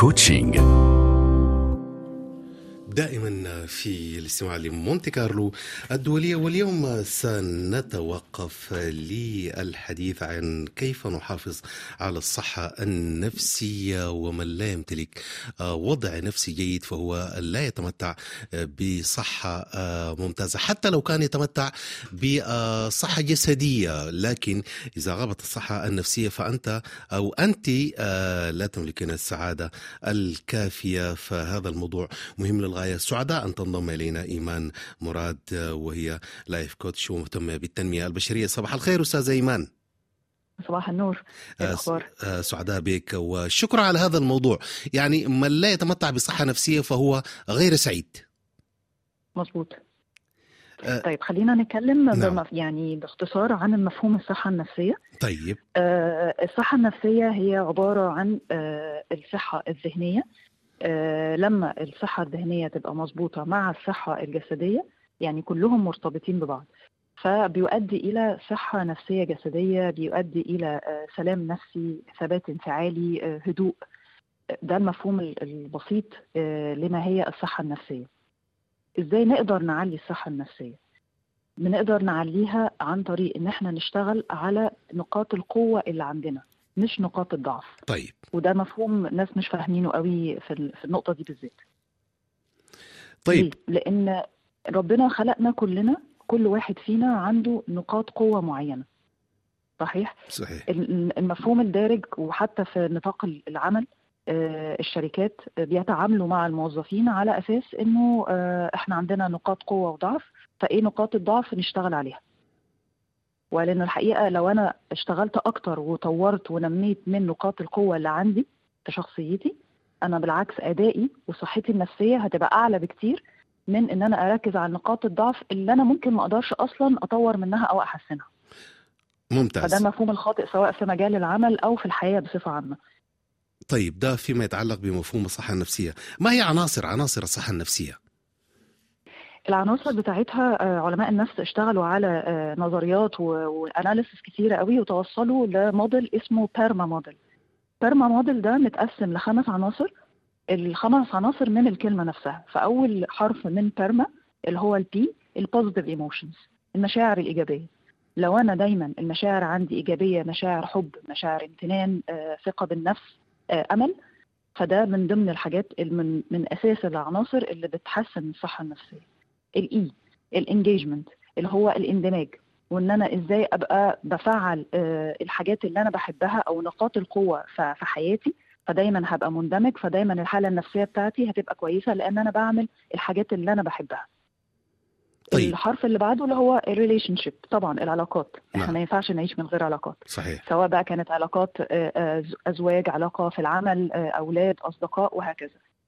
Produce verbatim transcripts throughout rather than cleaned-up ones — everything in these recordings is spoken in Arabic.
كوتشنج. دائما في الاستماع لمونتي كارلو الدولية، واليوم سنتوقف للحديث عن كيف نحافظ على الصحة النفسية. ومن لا يمتلك وضع نفسي جيد فهو لا يتمتع بصحة ممتازة، حتى لو كان يتمتع بصحة جسدية، لكن إذا غابت الصحة النفسية فأنت أو أنت لا تملكين السعادة الكافية. فهذا الموضوع مهم للغاية. سعداء أن تنضم إلينا إيمان مراد، وهي لايف كوتش ومهتمة بالتنمية البشرية. صباح الخير أستاذة إيمان. صباح النور. الأخبار؟ سعداء بك وشكرا على هذا الموضوع. يعني من لا يتمتع بصحة نفسية فهو غير سعيد. مظبوط. أه طيب خلينا نتكلم نعم. بمف... يعني باختصار عن مفهوم الصحة النفسية. طيب أه الصحة النفسية هي عبارة عن أه الصحة الذهنية. أه لما الصحة الذهنية تبقى مظبوطة مع الصحة الجسدية، يعني كلهم مرتبطين ببعض، فبيؤدي إلى صحة نفسية جسدية، بيؤدي إلى أه سلام نفسي، ثبات انفعالي، أه هدوء. ده المفهوم البسيط أه لما هي الصحة النفسية. إزاي نقدر نعلي الصحة النفسية؟ بنقدر نعليها عن طريق إن احنا نشتغل على نقاط القوة اللي عندنا، مش نقاط الضعف. طيب وده مفهوم ناس مش فاهمينه قوي في النقطة دي بالذات. طيب ليه؟ لأن ربنا خلقنا كلنا، كل واحد فينا عنده نقاط قوة معينة. صحيح؟ صحيح. المفهوم الدارج وحتى في نطاق العمل، الشركات بيتعاملوا مع الموظفين على أساس إنه احنا عندنا نقاط قوة وضعف، فإيه نقاط الضعف نشتغل عليها. ولأن الحقيقة لو أنا اشتغلت أكتر وطورت ونميت من نقاط القوة اللي عندي في شخصيتي، أنا بالعكس أدائي وصحتي النفسية هتبقى أعلى بكتير من إن أنا أركز على نقاط الضعف اللي أنا ممكن ما أقدرش أصلا أطور منها أو أحسنها. ممتاز. فده المفهوم الخاطئ سواء في مجال العمل أو في الحياة بصفة عامة. طيب ده فيما يتعلق بمفهوم الصحة النفسية. ما هي عناصر عناصر الصحة النفسية؟ العناصر بتاعتها علماء النفس اشتغلوا على نظريات واناليسيس كتيرة قوي، وتوصلوا لموديل اسمه بيرما موديل. بيرما موديل ده متقسم لخمس عناصر. الخمس عناصر من الكلمة نفسها. فأول حرف من بيرما اللي هو البي، البوزيتيف ايموشنز، المشاعر الإيجابية. لو أنا دايما المشاعر عندي إيجابية، مشاعر حب، مشاعر امتنان، ثقة بالنفس، أمل، فده من ضمن الحاجات من, من أساس العناصر اللي بتحسن الصحة النفسية. الاي الانجيجمنت اللي هو الاندماج، وان انا ازاي ابقى بفعل الحاجات اللي انا بحبها او نقاط القوه في حياتي، فدايما هبقى مندمج، فدايما الحاله النفسيه بتاعتي هتبقى كويسه لان انا بعمل الحاجات اللي انا بحبها. طيب. الحرف اللي بعده اللي هو الريليشن شيب، طبعا العلاقات. نعم. احنا ما ينفعش نعيش من غير علاقات. صحيح. سواء بقى كانت علاقات ازواج، علاقه في العمل، اولاد، اصدقاء، وهكذا.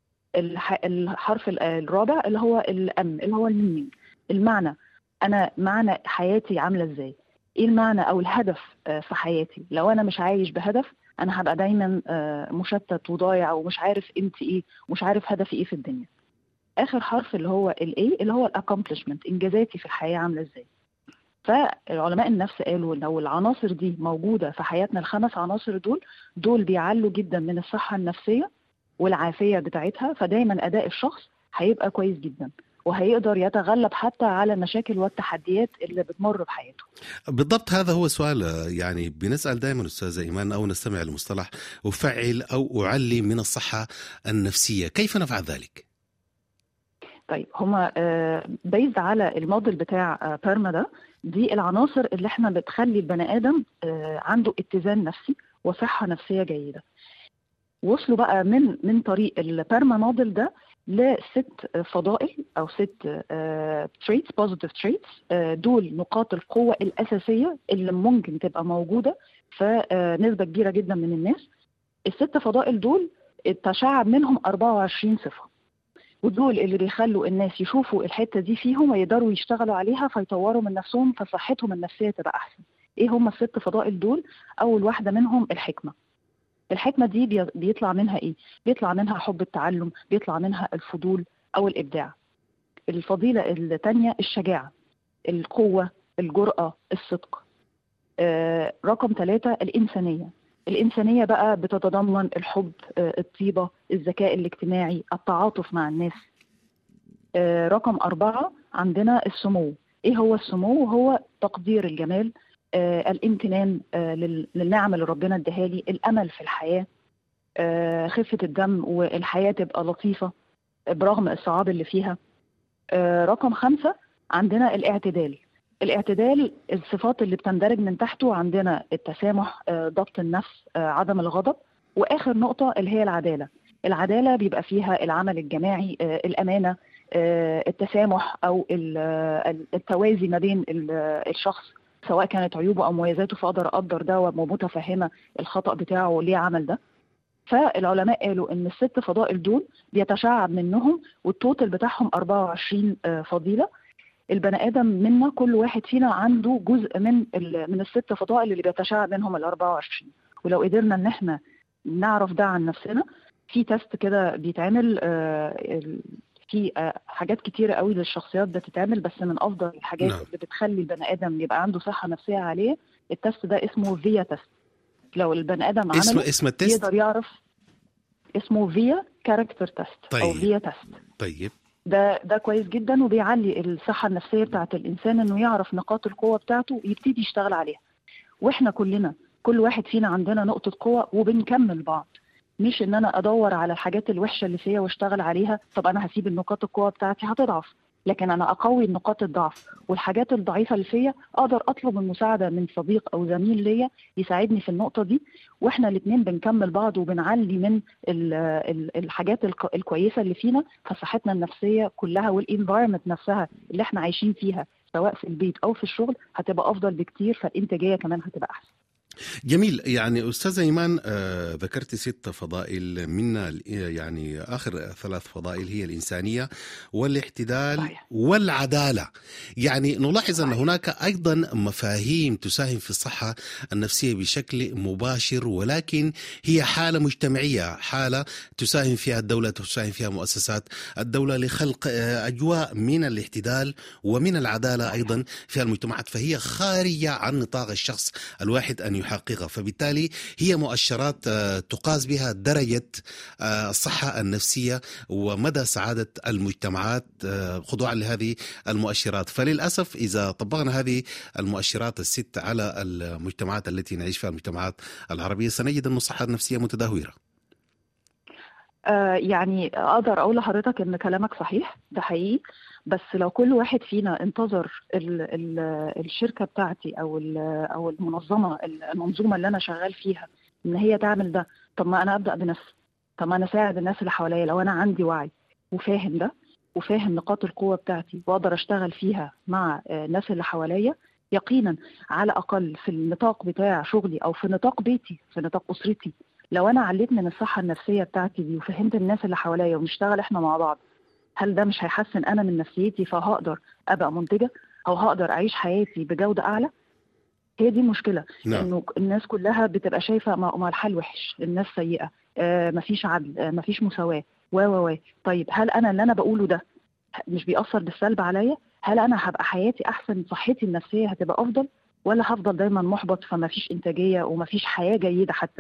الحرف الرابع اللي هو الام اللي هو المينينج، المعنى. انا معنى حياتي عامله ازاي؟ ايه المعنى او الهدف في حياتي؟ لو انا مش عايش بهدف انا هبقى دايما مشتت وضايع ومش عارف قيمتي ايه ومش عارف هدفي ايه في الدنيا. اخر حرف اللي هو الاي اللي هو الاكومبلشمنت، انجازاتي في الحياه عامله ازاي. فالعلماء النفس قالوا لو العناصر دي موجوده في حياتنا، الخمس عناصر دول دول بيعلوا جدا من الصحه النفسيه والعافية بتاعتها، فدايما أداء الشخص هيبقى كويس جدا وهيقدر يتغلب حتى على المشاكل والتحديات اللي بتمر بحياته. بالضبط، هذا هو السؤال. يعني بنسأل دايما أستاذة إيمان أو نستمع لمصطلح أفعل أو أعلي من الصحة النفسية، كيف نفعل ذلك؟ طيب هما بيزد على الموديل بتاع بيرما ده، دي العناصر اللي احنا بتخلي البني آدم عنده اتزان نفسي وصحة نفسية جيدة. وصلوا بقى من من طريق البيرما موديل ده لست فضائل او ست تريتس، بوزيتيف تريتس. دول نقاط القوه الاساسيه اللي ممكن تبقى موجوده في نسبه كبيره جدا من الناس. الست فضائل دول تشعب منهم أربعة وعشرين صفه، ودول اللي بيخلوا الناس يشوفوا الحته دي فيهم ويقدروا يشتغلوا عليها فيطوروا من نفسهم فصحتهم النفسيه تبقى احسن. ايه هم الست فضائل دول؟ اول واحده منهم الحكمه. الحكمة دي بيطلع منها إيه؟ بيطلع منها حب التعلم، بيطلع منها الفضول أو الإبداع. الفضيلة الثانية الشجاعة، القوة، الجرأة، الصدق. آه رقم ثلاثة الإنسانية، الإنسانية بقى بتتضمن الحب، آه، الطيبة، الذكاء الاجتماعي، التعاطف مع الناس. آه، رقم أربعة عندنا السمو. إيه هو السمو؟ هو تقدير الجمال، آه، الامتنان آه، لل- للنعم اللي ربنا اداها لي، الأمل في الحياة، آه، خفة الدم، والحياة تبقى لطيفة برغم الصعاب اللي فيها. آه، رقم خمسة عندنا الاعتدال. الاعتدال الصفات اللي بتندرج من تحته عندنا التسامح، آه، ضبط النفس، آه، عدم الغضب. وآخر نقطة اللي هي العدالة. العدالة بيبقى فيها العمل الجماعي، آه، الأمانة، آه، التسامح أو ال- آه، التوازي ما بين ال- آه، الشخص، سواء كانت عيوبه أو مميزاته، فأقدر أقدر ده ومتفهمة الخطأ بتاعه ليه عمل ده. فالعلماء قالوا ان الست فضائل دول بيتشعب منهم، والتوتال بتاعهم أربعة وعشرين آه، فضيله. البني ادم منا كل واحد فينا عنده جزء من ال- من الست فضائل اللي بيتشعب منهم ال أربعة وعشرين. ولو قدرنا ان احنا نعرف ده عن نفسنا، في تيست كده بيتعمل، آه، ال- في آه، حاجات كتيرة قوي للشخصيات بتتعمل، بس من افضل الحاجات نعم. اللي بتخلي البني ادم يبقى عنده صحه نفسيه عاليه التيست ده اسمه فيا تيست. لو البني ادم اسم عمله اسم التست. يقدر يعرف. اسمه فيا كاركتر تيست او طيب. فيا تيست. طيب. ده ده كويس جدا، وبيعلي الصحه النفسيه بتاعه الانسان، انه يعرف نقاط القوه بتاعته ويبتدي يشتغل عليها. واحنا كلنا كل واحد فينا عندنا نقطه قوه وبنكمل بعض. مش ان انا ادور على الحاجات الوحشه اللي فيا واشتغل عليها، طب انا هسيب النقاط القوه بتاعتي هتضعف. لكن انا اقوي نقاط الضعف والحاجات الضعيفه اللي فيا، اقدر اطلب المساعده من صديق او زميل ليا يساعدني في النقطه دي. واحنا الاثنين بنكمل بعض وبنعلي من ال ال الحاجات الك- الكويسه اللي فينا، فصحتنا النفسيه كلها والانفايرمنت نفسها اللي احنا عايشين فيها، سواء في البيت او في الشغل، هتبقى افضل بكتير، فالانتاجيه كمان هتبقى احسن. جميل. يعني أستاذة إيمان، آه ذكرت ست فضائل، منها ال- يعني آخر ثلاث فضائل هي الإنسانية والاعتدال صحيح. والعدالة. يعني نلاحظ أن صحيح. هناك أيضا مفاهيم تساهم في الصحة النفسية بشكل مباشر، ولكن هي حالة مجتمعية، حالة تساهم فيها الدولة، تساهم فيها مؤسسات الدولة لخلق آه، أجواء من الاعتدال ومن العدالة صحيح. أيضا في المجتمعات، فهي خارجة عن نطاق الشخص الواحد أن يحققها. فبالتالي هي مؤشرات آه، تقاس بها درجة آه، الصحة النفسية ومدى سعادة المجتمعات آه، خضوعا لهذه المؤشرات. فللأسف إذا طبقنا هذه المؤشرات الست على المجتمعات التي نعيش فيها، المجتمعات العربية، سنجد أن الصحة النفسية متدهورة. آه يعني اقدر اقول لحضرتك ان كلامك صحيح، ده حقيقي. بس لو كل واحد فينا انتظر ال ال الشركه بتاعتي او ال او المنظمه المنظومه اللي انا شغال فيها ان هي تعمل ده، طب ما انا ابدا بنفسي. طب ما انا اساعد الناس اللي حواليا لو انا عندي وعي وفاهم ده، وفاهم نقاط القوه بتاعتي، واقدر اشتغل فيها مع آه، الناس اللي حواليا. يقينا على الاقل في النطاق بتاع شغلي او في نطاق بيتي، في نطاق اسرتي، لو انا عليت من الصحه النفسيه بتاعتي دي وفهمت الناس اللي حواليا ونشتغل احنا مع بعض، هل ده مش هيحسن انا من نفسيتي؟ فهقدر ابقى منتجه او هقدر اعيش حياتي بجوده اعلى. هي دي المشكله، نعم. انه الناس كلها بتبقى شايفه ما ما الحال وحش، الناس سيئه، آه مفيش عدل، آه مفيش مساواه، و و و طيب هل انا اللي انا بقوله ده مش بيأثر بالسلب عليا؟ هل انا هبقى حياتي احسن، صحتي النفسيه هتبقى افضل، ولا هفضل دايما محبط فما فيش انتاجيه وما فيش حياه جيده حتى؟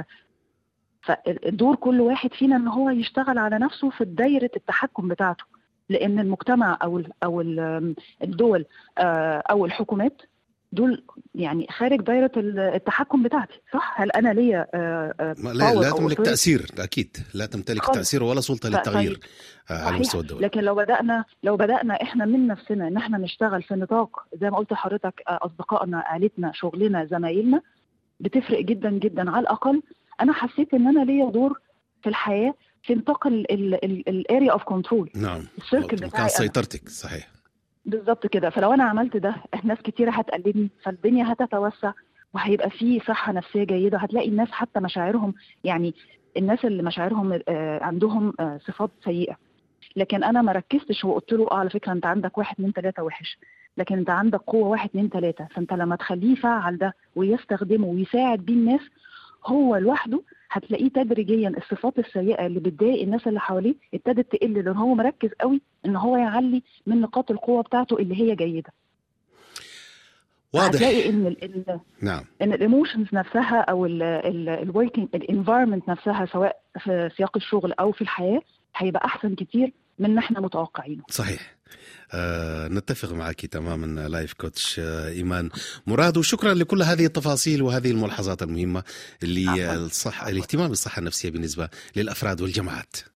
فالدور كل واحد فينا ان هو يشتغل على نفسه في دايره التحكم بتاعته، لان المجتمع او ال او ال الدول آه، او الحكومات دول يعني خارج دايره التحكم بتاعتي، صح؟ هل انا ليا ما- لا, باور لا او تملك authority؟ تأثير، أكيد لا تمتلك خالص. تأثير ولا سلطة ف- للتغيير طيب. آه، على صحيح. مستوى الدولة. لكن لو بدانا لو بدانا احنا من نفسنا ان احنا نشتغل في نطاق زي ما قلت لحضرتك، آه، اصدقائنا، عائلتنا، شغلنا، زمايلنا، بتفرق جدا جدا. على الاقل انا حسيت ان انا ليا دور في الحياه في نطاق الاريا اوف كنترول، نعم. السيركل مكان بتاعي انا. سيطرتك. صحيح. بالظبط كده. فلو انا عملت ده ناس كتيره هتقلدني، فالدنيا هتتوسع وهيبقى فيه صحه نفسيه جيده. هتلاقي الناس حتى مشاعرهم، يعني الناس اللي مشاعرهم آه، عندهم آه، صفات سيئه، لكن انا ما ركزتش وقلت له اه على فكره انت عندك واحد اتنين تلاته وحش، لكن انت عندك قوه واحد اتنين تلاته. فانت لما تخليه يفعل ده ويستخدمه ويساعد بيه الناس، هو لوحده هتلاقيه تدريجيا الصفات السيئه اللي بتضايق الناس اللي حواليه ابتدت تقل، لان هو مركز قوي ان هو يعلي من نقاط القوه بتاعته اللي هي جيده. واضح. هتلاقي ان ال ان نعم. ان الايموشنز نفسها او الوركينج الانفايرمنت نفسها سواء في سياق الشغل او في الحياه هيبقى احسن كتير من ما احنا متوقعينه. صحيح. آه نتفق معك تماما لايف كوتش آه إيمان مراد، وشكرا لكل هذه التفاصيل وهذه الملاحظات المهمة اللي الصح الاهتمام بالصحة النفسية بالنسبة للأفراد والجماعات.